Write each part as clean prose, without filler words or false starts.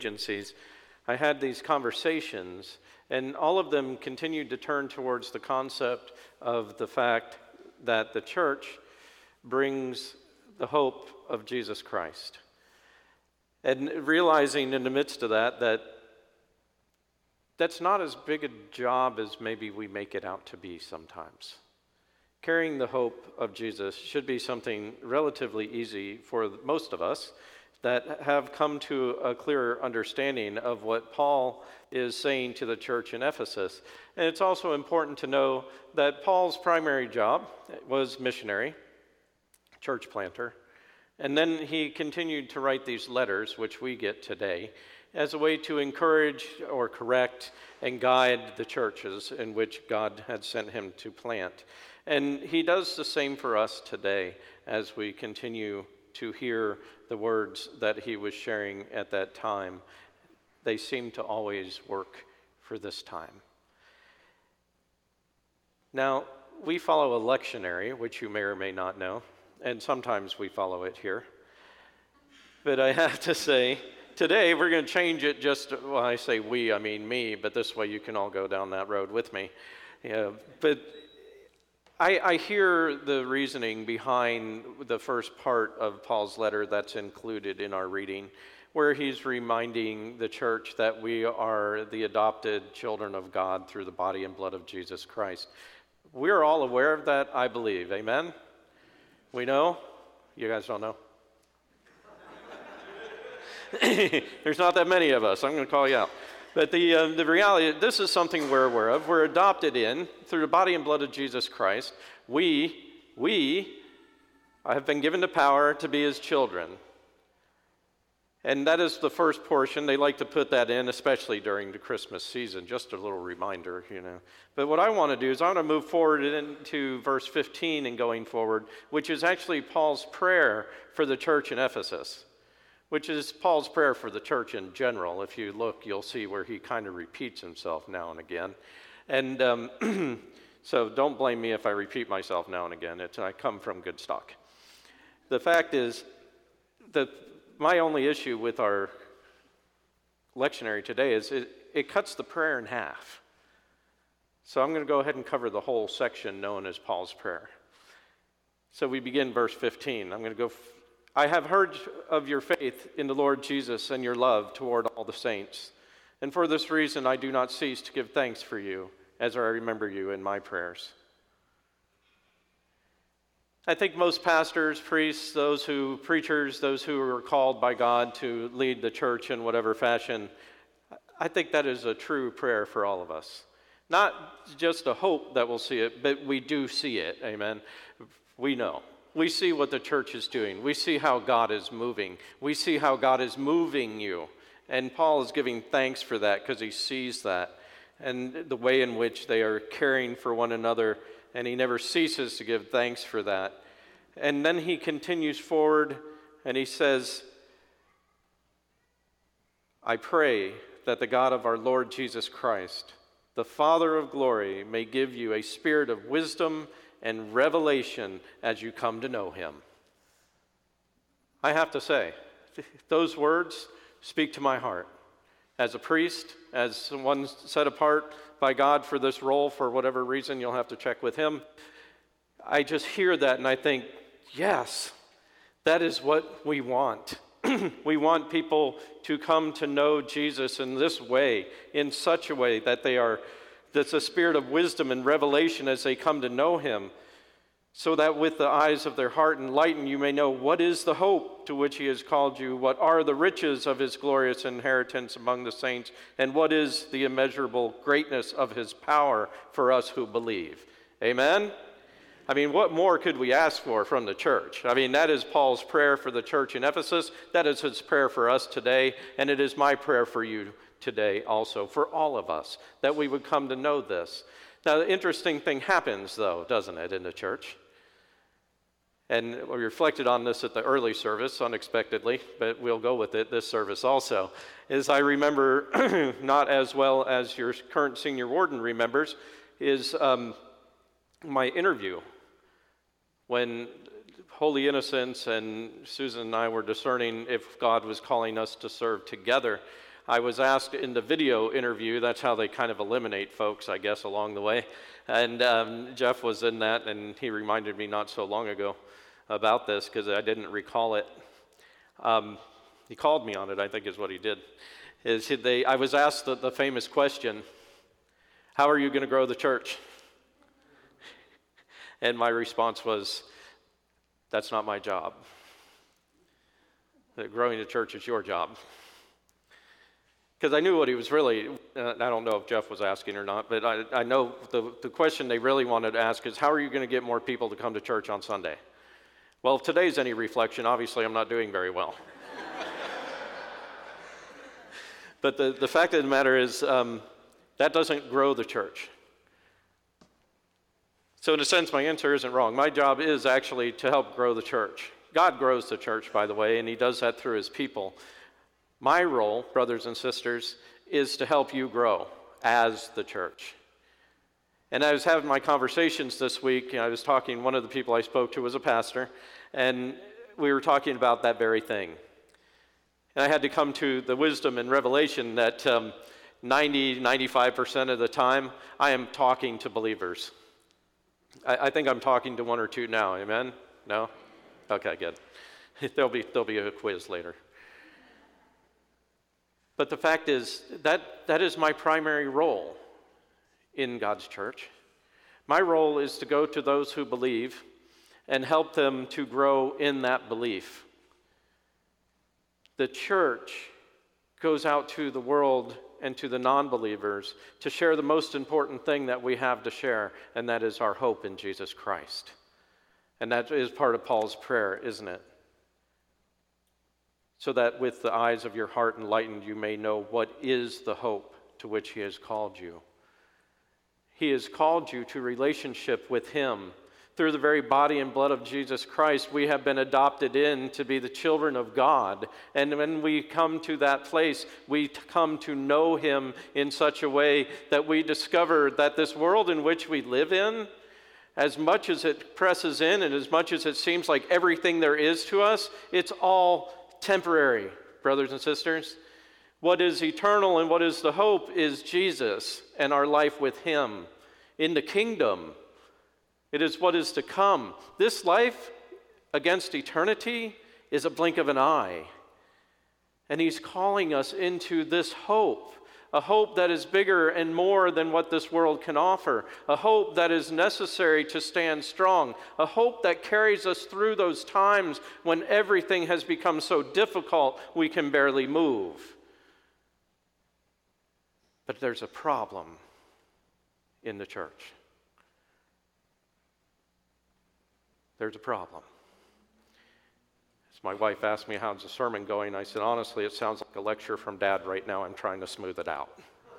agencies, I had these conversations, and all of them continued to turn towards the concept of the fact that the church brings the hope of Jesus Christ. And realizing in the midst of that that's not as big a job as maybe we make it out to be sometimes. Carrying the hope of Jesus should be something relatively easy for most of us that have come to a clearer understanding of what Paul is saying to the church in Ephesus. And it's also important to know that Paul's primary job was missionary, church planter, and then he continued to write these letters, which we get today, as a way to encourage or correct and guide the churches in which God had sent him to plant. And he does the same for us today as we continue to hear the words that he was sharing at that time. They seem to always work for this time. Now, we follow a lectionary, which you may or may not know, and sometimes we follow it here. But I have to say, today we're going to change it well, I say we, I mean me, but this way you can all go down that road with me. Yeah, but I hear the reasoning behind the first part of Paul's letter that's included in our reading, where he's reminding the church that we are the adopted children of God through the body and blood of Jesus Christ. We're all aware of that, I believe. Amen? We know? You guys don't know? There's not that many of us. I'm going to call you out. But the reality, this is something we're aware of. We're adopted in through the body and blood of Jesus Christ. We have been given the power to be his children. And that is the first portion. They like to put that in, especially during the Christmas season. Just a little reminder, But what I want to do is I want to move forward into verse 15 and going forward, which is actually Paul's prayer for the church in Ephesus, which is Paul's prayer for the church in general. If you look, you'll see where he kind of repeats himself now and again. And so don't blame me if I repeat myself now and again. I come from good stock. The fact is that my only issue with our lectionary today is it cuts the prayer in half. So I'm going to go ahead and cover the whole section known as Paul's prayer. So we begin verse 15. I'm going to go... I have heard of your faith in the Lord Jesus and your love toward all the saints. And for this reason, I do not cease to give thanks for you as I remember you in my prayers. I think most pastors, priests, preachers, those who are called by God to lead the church in whatever fashion, I think that is a true prayer for all of us. Not just a hope that we'll see it, but we do see it, amen. We know. We see what the church is doing. We see how God is moving. We see how God is moving you. And Paul is giving thanks for that because he sees that and the way in which they are caring for one another, and he never ceases to give thanks for that. And then he continues forward and he says, I pray that the God of our Lord Jesus Christ, the Father of glory, may give you a spirit of wisdom and revelation as you come to know him. I have to say, those words speak to my heart. As a priest, as one set apart by God for this role, for whatever reason, you'll have to check with him. I just hear that and I think, yes, that is what we want. We want people to come to know Jesus in this way, in such a way that that's a spirit of wisdom and revelation as they come to know him, so that with the eyes of their heart enlightened, you may know what is the hope to which he has called you, what are the riches of his glorious inheritance among the saints, and what is the immeasurable greatness of his power for us who believe. Amen? I mean, what more could we ask for from the church? I mean, that is Paul's prayer for the church in Ephesus. That is his prayer for us today, and it is my prayer for you today also, for all of us, that we would come to know this. Now, the interesting thing happens, though, doesn't it, in the church? And we reflected on this at the early service, unexpectedly, but we'll go with it this service also, is I remember, not as well as your current senior warden remembers, is my interview when Holy Innocents and Susan and I were discerning if God was calling us to serve together. I was asked in the video interview, that's how they kind of eliminate folks, I guess, along the way. And Jeff was in that, and he reminded me not so long ago about this because I didn't recall it. He called me on it, I think is what he did. I was asked the famous question, how are you going to grow the church? And my response was, that's not my job. Growing the church is your job. Because I knew what he was really, I don't know if Jeff was asking or not, but I know the question they really wanted to ask is, how are you going to get more people to come to church on Sunday? Well, if today's any reflection, obviously I'm not doing very well. But the fact of the matter is, that doesn't grow the church. So in a sense, my answer isn't wrong. My job is actually to help grow the church. God grows the church, by the way, and he does that through his people. My role, brothers and sisters, is to help you grow as the church. And I was having my conversations this week, and I was talking, one of the people I spoke to was a pastor, and we were talking about that very thing. And I had to come to the wisdom and revelation that 95% of the time, I am talking to believers. I think I'm talking to one or two now, amen? No? Okay, good. There'll be a quiz later. But the fact is, that is my primary role in God's church. My role is to go to those who believe and help them to grow in that belief. The church goes out to the world and to the non-believers to share the most important thing that we have to share, and that is our hope in Jesus Christ. And that is part of Paul's prayer, isn't it? So that with the eyes of your heart enlightened, you may know what is the hope to which he has called you. He has called you to relationship with him. Through the very body and blood of Jesus Christ, we have been adopted in to be the children of God. And when we come to that place, we come to know him in such a way that we discover that this world in which we live in, as much as it presses in and as much as it seems like everything there is to us, it's all temporary, brothers and sisters. What is eternal and what is the hope is Jesus and our life with him in the kingdom. It is what is to come. This life against eternity is a blink of an eye. And he's calling us into this hope, a hope that is bigger and more than what this world can offer, a hope that is necessary to stand strong, a hope that carries us through those times when everything has become so difficult we can barely move. But there's a problem in the church. There's a problem. As my wife asked me, how's the sermon going? I said, honestly, it sounds like a lecture from Dad right now. I'm trying to smooth it out.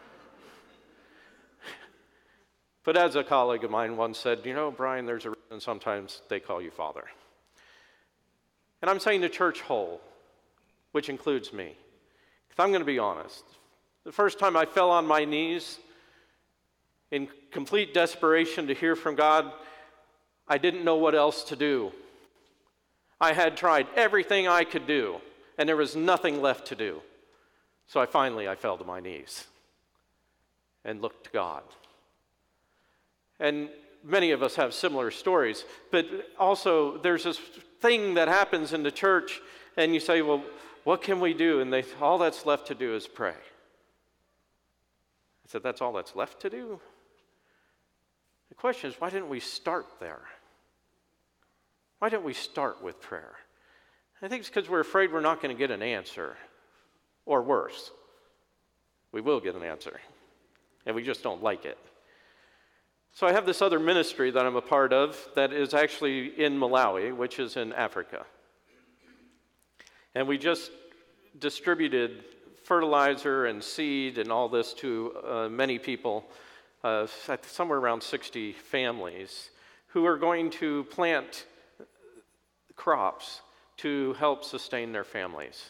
But as a colleague of mine once said, you know, Brian, there's a reason sometimes they call you Father. And I'm saying the church whole, which includes me. If I'm going to be honest, the first time I fell on my knees in complete desperation to hear from God, I didn't know what else to do. I had tried everything I could do, and there was nothing left to do. So I fell to my knees and looked to God. And many of us have similar stories, but also there's this thing that happens in the church, and you say, well, what can we do? And all that's left to do is pray. I said, that's all that's left to do? The question is, why didn't we start there? Why didn't we start with prayer? I think it's because we're afraid we're not going to get an answer. Or worse, we will get an answer, and we just don't like it. So I have this other ministry that I'm a part of that is actually in Malawi, which is in Africa. And we just distributed fertilizer and seed and all this to many people, somewhere around 60 families, who are going to plant crops to help sustain their families.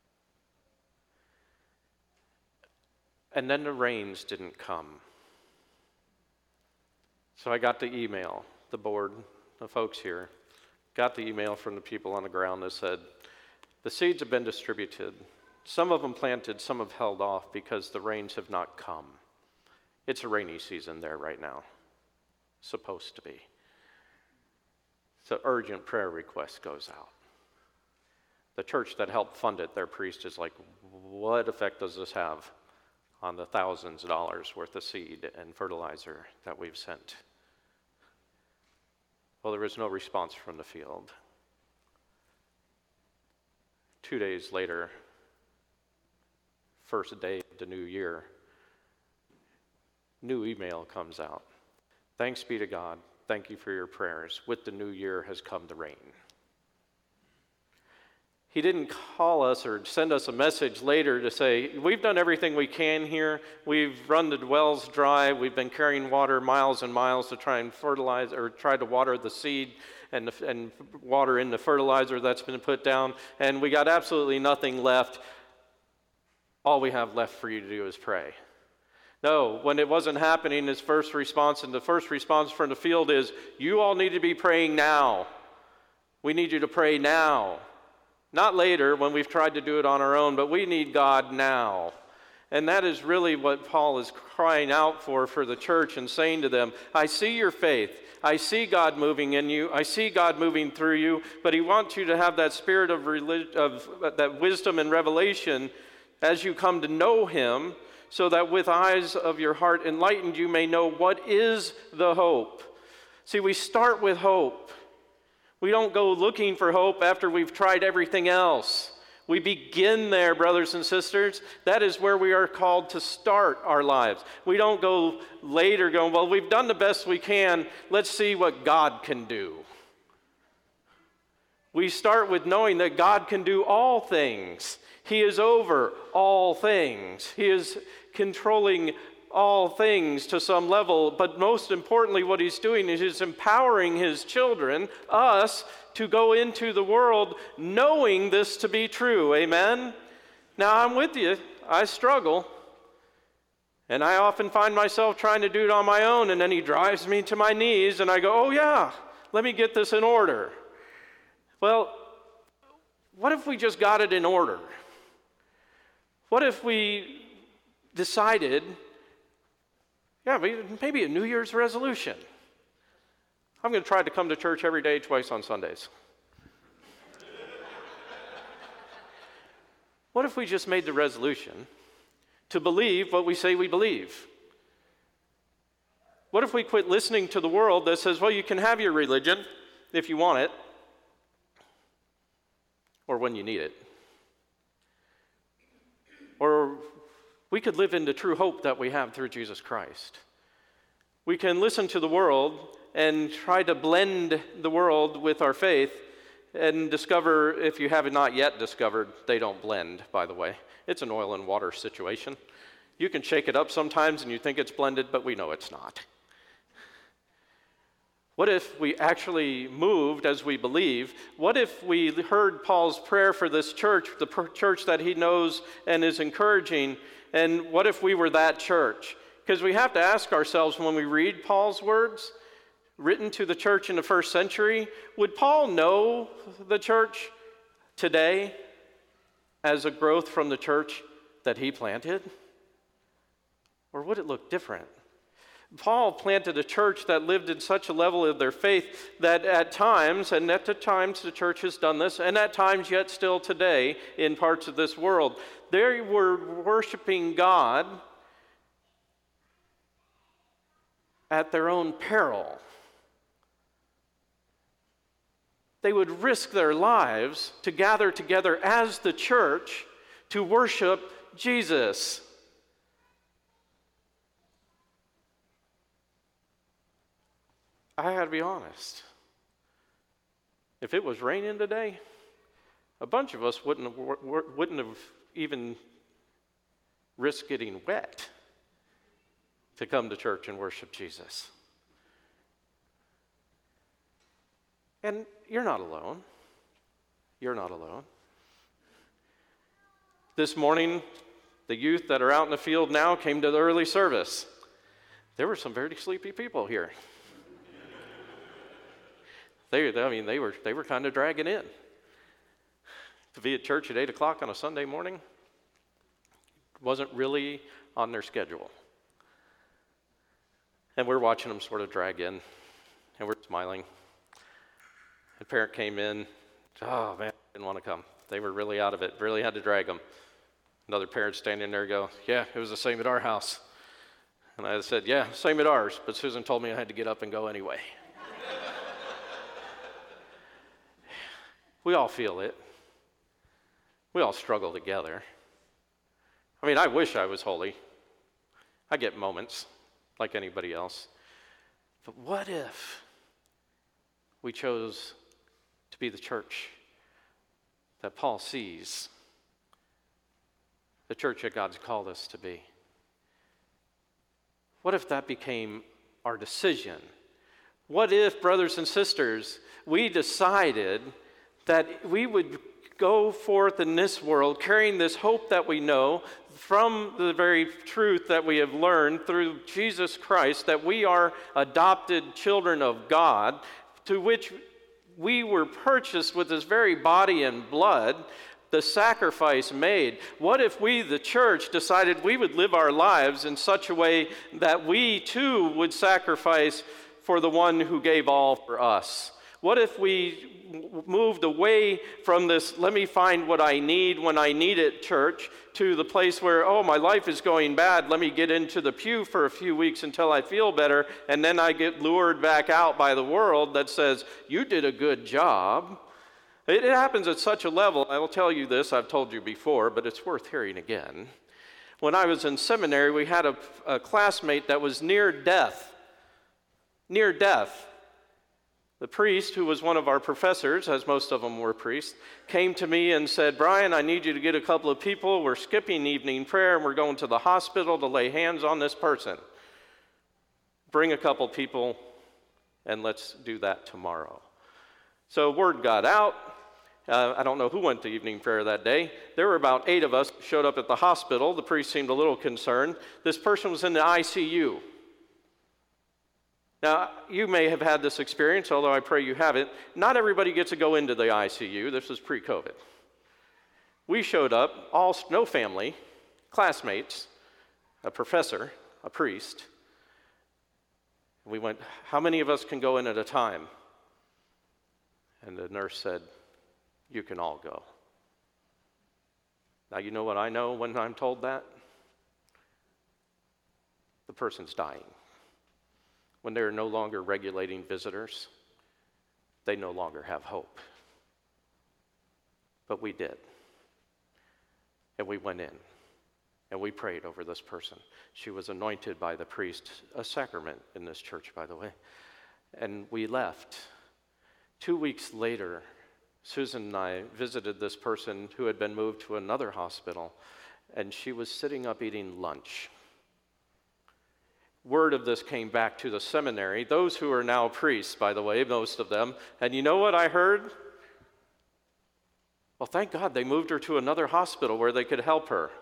And then the rains didn't come. So I got the email, the board, the folks here, got the email from the people on the ground that said, the seeds have been distributed, Some of them planted, some have held off because the rains have not come. It's a rainy season there right now. Supposed to be. So urgent prayer request goes out. The church that helped fund it, their priest is like, what effect does this have on the thousands of dollars worth of seed and fertilizer that we've sent? Well, there was no response from the field. 2 days later, first day of the new year, new email comes out. Thanks be to God. Thank you for your prayers. With the new year has come the rain. He didn't call us or send us a message later to say, we've done everything we can here. We've run the wells dry. We've been carrying water miles and miles to try and fertilize or try to water the seed and water in the fertilizer that's been put down. And we got absolutely nothing left. All we have left for you to do is pray. No, when it wasn't happening, his first response, and the first response from the field is, you all need to be praying now. We need you to pray now. Not later when we've tried to do it on our own, but we need God now. And that is really what Paul is crying out for the church and saying to them, I see your faith. I see God moving in you. I see God moving through you. But he wants you to have that spirit of that wisdom and revelation as you come to know him, so that with eyes of your heart enlightened you may know what is the hope. See, we start with hope. We don't go looking for hope after we've tried everything else. We begin there, brothers and sisters. That is where we are called to start our lives. We don't go later going, well, we've done the best we can. Let's see what God can do. We start with knowing that God can do all things. He is over all things. He is controlling all things to some level, but most importantly, what he's doing is he's empowering his children, us, to go into the world knowing this to be true. Amen? Now, I'm with you. I struggle. And I often find myself trying to do it on my own, and then he drives me to my knees, and I go, oh yeah, let me get this in order. Well, what if we just got it in order? What if we decided, maybe a New Year's resolution. I'm going to try to come to church every day, twice on Sundays. What if we just made the resolution to believe what we say we believe? What if we quit listening to the world that says, well, you can have your religion if you want it, or when you need it? Or we could live in the true hope that we have through Jesus Christ. We can listen to the world and try to blend the world with our faith and discover, if you have not yet discovered, they don't blend, by the way. It's an oil and water situation. You can shake it up sometimes and you think it's blended, but we know it's not. What if we actually moved as we believe? What if we heard Paul's prayer for this church, the church that he knows and is encouraging, and what if we were that church? Because we have to ask ourselves when we read Paul's words, written to the church in the first century, would Paul know the church today as a growth from the church that he planted? Or would it look different? Paul planted a church that lived in such a level of their faith that at times the church has done this, and at times yet still today in parts of this world, they were worshiping God at their own peril. They would risk their lives to gather together as the church to worship Jesus. I got to be honest. If it was raining today, a bunch of us wouldn't have even risked getting wet to come to church and worship Jesus. And you're not alone. You're not alone. This morning, the youth that are out in the field now came to the early service. There were some very sleepy people here. They were kind of dragging in. To be at church at 8 o'clock on a Sunday morning, Wasn't really on their schedule. And we're watching them sort of drag in, and we're smiling. The parent came in. Oh, man, didn't want to come. They were really out of it, really had to drag them. Another parent standing there go, yeah, it was the same at our house. And I said, yeah, same at ours, but Susan told me I had to get up and go anyway. We all feel it. We all struggle together. I mean, I wish I was holy. I get moments like anybody else. But what if we chose to be the church that Paul sees, the church that God's called us to be? What if that became our decision? What if, brothers and sisters, we decided that we would go forth in this world carrying this hope that we know from the very truth that we have learned through Jesus Christ, that we are adopted children of God, to which we were purchased with his very body and blood, the sacrifice made? What if we, the church, decided we would live our lives in such a way that we too would sacrifice for the one who gave all for us? What if we moved away from this, let me find what I need when I need it, church, to the place where, oh, my life is going bad, let me get into the pew for a few weeks until I feel better, and then I get lured back out by the world that says, you did a good job. It happens at such a level. I will tell you this, I've told you before, but it's worth hearing again. When I was in seminary, we had a classmate that was near death. Near death. The priest, who was one of our professors, as most of them were priests, came to me and said, Brian, I need you to get a couple of people. We're skipping evening prayer, and we're going to the hospital to lay hands on this person. Bring a couple people, and let's do that tomorrow. So word got out. I don't know who went to evening prayer that day. There were about 8 of us who showed up at the hospital. The priest seemed a little concerned. This person was in the ICU. Now, you may have had this experience, although I pray you haven't. Not everybody gets to go into the ICU. This was pre-COVID. We showed up, no family, classmates, a professor, a priest. We went, how many of us can go in at a time? And the nurse said, you can all go. Now, you know what I know when I'm told that? The person's dying. When they're no longer regulating visitors, they no longer have hope. But we did. And we went in. And we prayed over this person. She was anointed by the priest, a sacrament in this church, by the way. And we left. 2 weeks later, Susan and I visited this person who had been moved to another hospital, and she was sitting up eating lunch. Word of this came back to the seminary, those who are now priests, by the way, most of them. And you know what I heard? Well, thank God they moved her to another hospital where they could help her.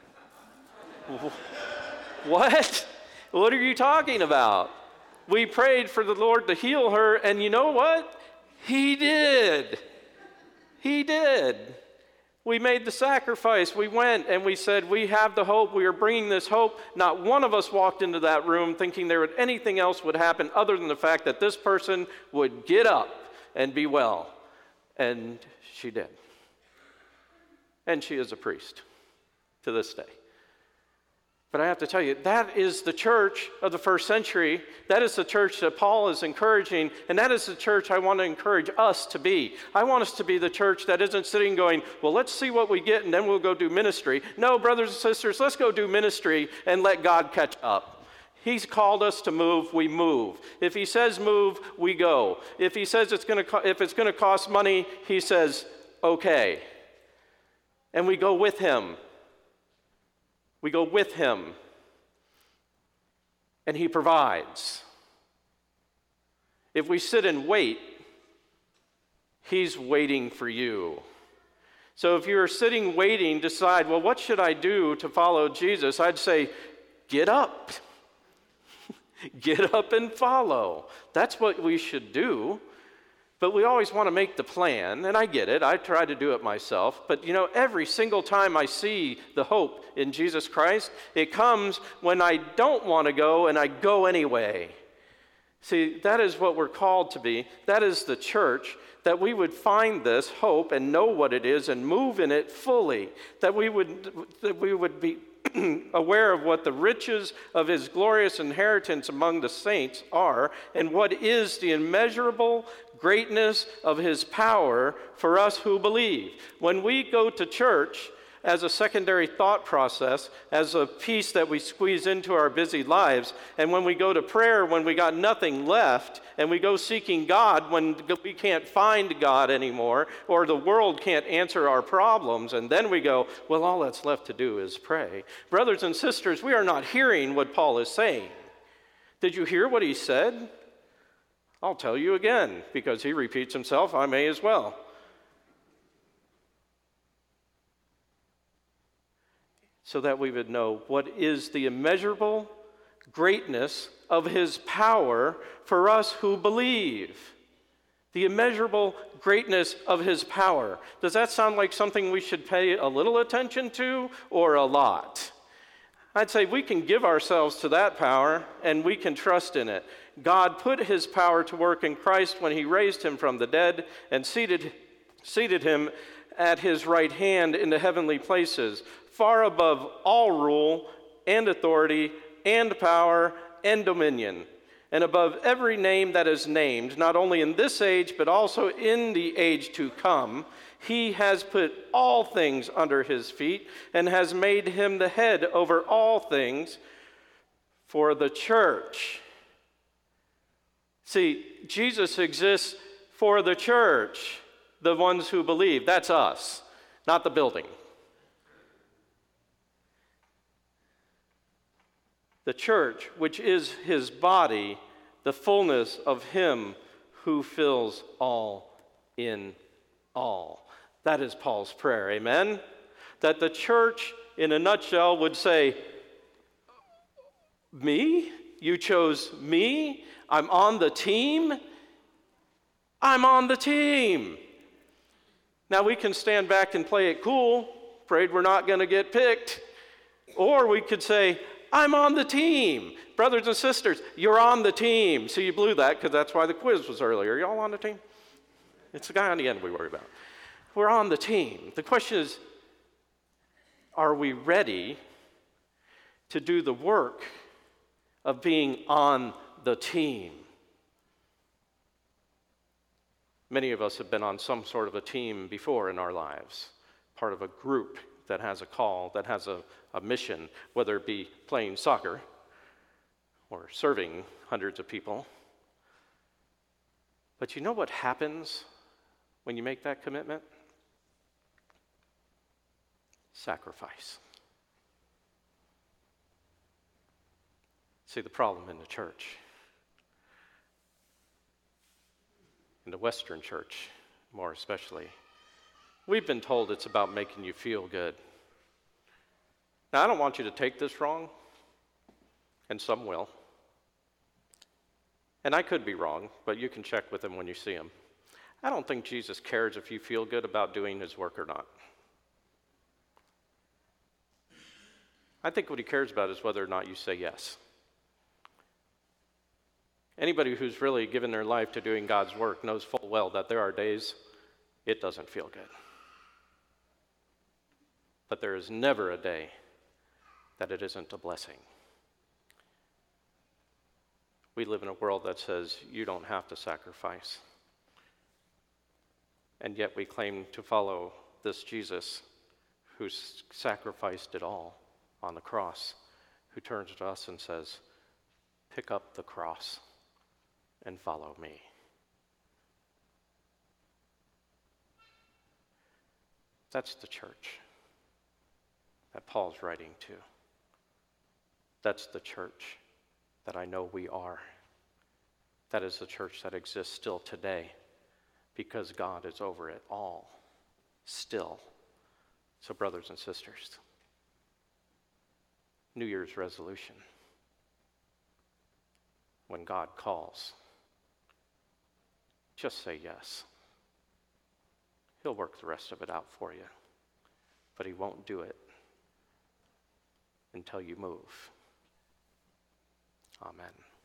What? What are you talking about? We prayed for the Lord to heal her, and you know what? He did. He did. We made the sacrifice. We went and we said, we have the hope. We are bringing this hope. Not one of us walked into that room thinking anything else would happen other than the fact that this person would get up and be well. And she did. And she is a priest to this day. But I have to tell you, that is the church of the first century. That is the church that Paul is encouraging, and that is the church I want to encourage us to be. I want us to be the church that isn't sitting going, well, let's see what we get, and then we'll go do ministry. No, brothers and sisters, let's go do ministry and let God catch up. He's called us to move, we move. If he says move, we go. If he says if it's going to cost money, he says, okay. And we go with him. We go with him, and he provides. If we sit and wait, he's waiting for you. So if you're sitting waiting, decide, well, what should I do to follow Jesus? I'd say, get up. Get up and follow. That's what we should do. But we always want to make the plan, and I get it. I try to do it myself. But every single time I see the hope in Jesus Christ, it comes when I don't want to go and I go anyway. See, that is what we're called to be. That is the church, that we would find this hope and know what it is and move in it fully, that we would be aware of what the riches of his glorious inheritance among the saints are and what is the immeasurable greatness of his power for us who believe. When we go to church as a secondary thought process, as a piece that we squeeze into our busy lives, and when we go to prayer when we got nothing left, and we go seeking God when we can't find God anymore, or the world can't answer our problems, and then we go, well, all that's left to do is pray. Brothers and sisters, we are not hearing what Paul is saying. Did you hear what he said? I'll tell you again, because he repeats himself, I may as well. So that we would know what is the immeasurable greatness of his power for us who believe. The immeasurable greatness of his power. Does that sound like something we should pay a little attention to or a lot? I'd say we can give ourselves to that power and we can trust in it. God put his power to work in Christ when he raised him from the dead and seated him at his right hand in the heavenly places, far above all rule and authority and power and dominion, and above every name that is named, not only in this age, but also in the age to come. He has put all things under his feet and has made him the head over all things for the church. See, Jesus exists for the church, the ones who believe. That's us, not the building. The church, which is his body, the fullness of him who fills all in all. That is Paul's prayer, amen? That the church, in a nutshell, would say, me? You chose me? I'm on the team? I'm on the team. Now we can stand back and play it cool, afraid we're not going to get picked. Or we could say, I'm on the team. Brothers and sisters, you're on the team. So you blew that because that's why the quiz was earlier. Are y'all on the team? It's the guy on the end we worry about. We're on the team. The question is, are we ready to do the work of being on the team? Many of us have been on some sort of a team before in our lives, part of a group that has a call, that has a mission, whether it be playing soccer or serving hundreds of people. But you know what happens when you make that commitment? Sacrifice. See, the problem in the church, in the Western church more especially, we've been told it's about making you feel good. Now, I don't want you to take this wrong, and some will. And I could be wrong, but you can check with him when you see him. I don't think Jesus cares if you feel good about doing his work or not. I think what he cares about is whether or not you say yes. Anybody who's really given their life to doing God's work knows full well that there are days it doesn't feel good. But there is never a day that it isn't a blessing. We live in a world that says you don't have to sacrifice. And yet we claim to follow this Jesus who sacrificed it all on the cross, who turns to us and says, pick up the cross and follow me. That's the church that Paul's writing to. That's the church that I know we are. That is the church that exists still today because God is over it all, still. So brothers and sisters, New Year's resolution. When God calls, just say yes. He'll work the rest of it out for you. But he won't do it until you move. Amen.